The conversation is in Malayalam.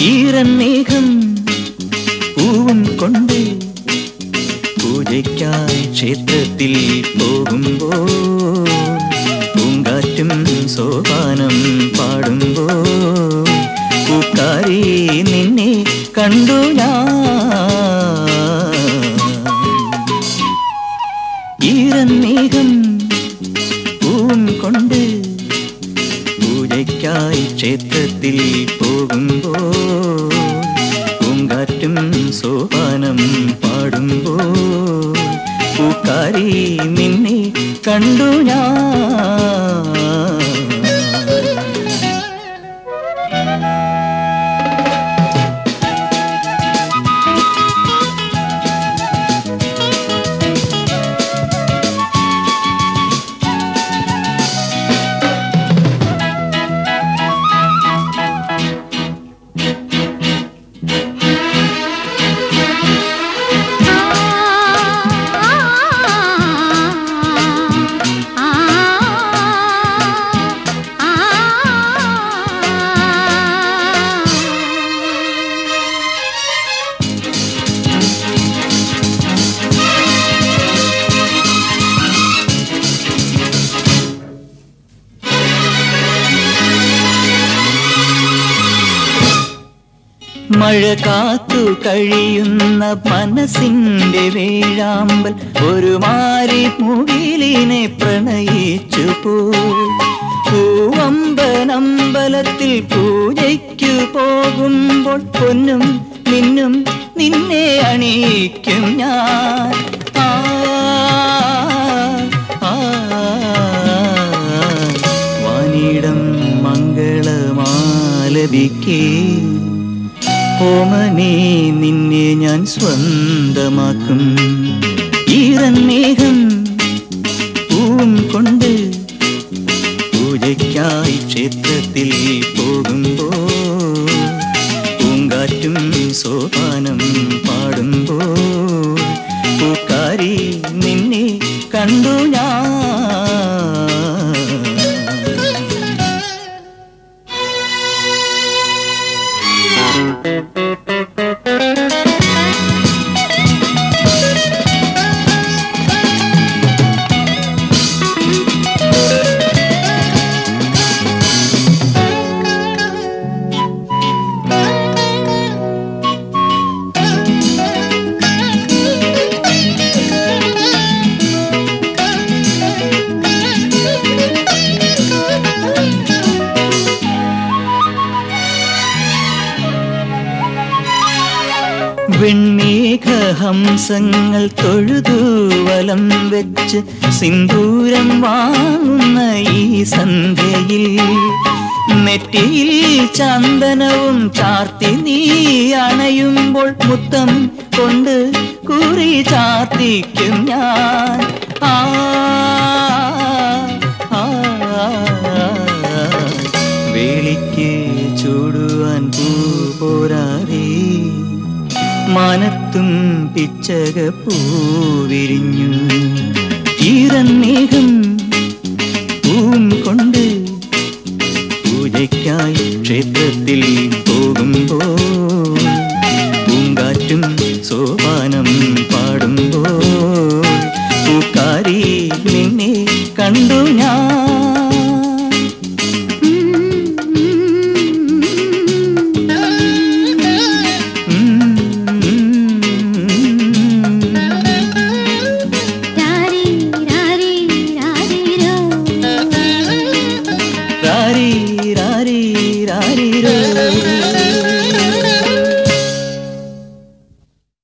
ഈറന്നേഹം പൂവും കൊണ്ട് പൂജയ്ക്കായി ക്ഷേത്രത്തിൽ പോകുമ്പോൾ പൂങ്കാറ്റും സോപാനം പാടുമ്പോൾ പൂക്കാരി നിന്നെ കണ്ടു ഞാൻ. ഈറന്നേഹം പൂവും കൊണ്ട് പൂജയ്ക്കായി ക്ഷേത്രത്തിൽ പോകുമ്പോൾ പൂങ്കാറ്റും സോപാനം പാടുമ്പോൾ പൂക്കാരി നിന്നെ കണ്ടു ഞാൻ. മഴ കാത്തു കഴിയുന്ന മനസ്സിന്റെ വേഴാമ്പൽ ഒരു മാരി മുകിലിനെ പ്രണയിച്ചു പോയി. പൂവമ്പനമ്പലത്തിൽ പൂജയ്ക്കു പോകുമ്പോൾ പൊന്നും നിന്നും നിന്നെ അണിയിക്കും ഞാൻ. വാനിടം മംഗളമാലപിക്കേ ഓമനേ നിന്നെ ഞാൻ സ്വന്തമാക്കും. ഈറന്നേഹം പൂവും കൊണ്ട് പൂജയ്ക്കായി ക്ഷേത്രത്തിൽ പോകുമ്പോൾ പൂങ്കാറ്റും സോപാനം പാടുമ്പോൾ പൂക്കാരി നിന്നെ കണ്ടു ഞാൻ. വെണ്ണീഘഹംസങ്ങൾ തൊഴുതു വലം വെച്ച് സിന്ദൂരം വാങ്ങുന്ന ഈ സന്ധ്യയിൽ നെറ്റിയിൽ ചന്ദനവും ചാർത്തി നീ അണയുമ്പോൾ മുത്തം കൊണ്ട് കുറി ചാർത്തിക്കും ഞാൻ. വേളിക്ക് ചൂടുവാൻ പൂ പോരാതെ മാനത്തും പിച്ചക പൂവിരിഞ്ഞു. ഈറന്നേഹം പൂവും കൊണ്ട് പൂജയ്ക്കായി ക്ഷേത്രത്തിൽ